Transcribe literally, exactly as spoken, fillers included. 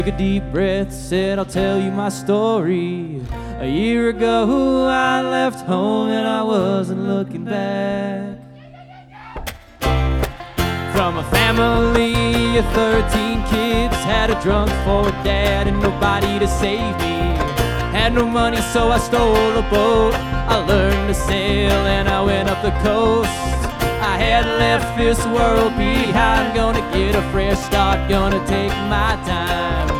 Took a deep breath, said I'll tell you my story. A year ago I left home and I wasn't looking back. From a family of thirteen kids, had a drunk forward dad and nobody to save me. Had no money so I stole a boat, I learned to sail and I went up the coast. I had left this world behind, gonna get a fresh start, gonna take my time.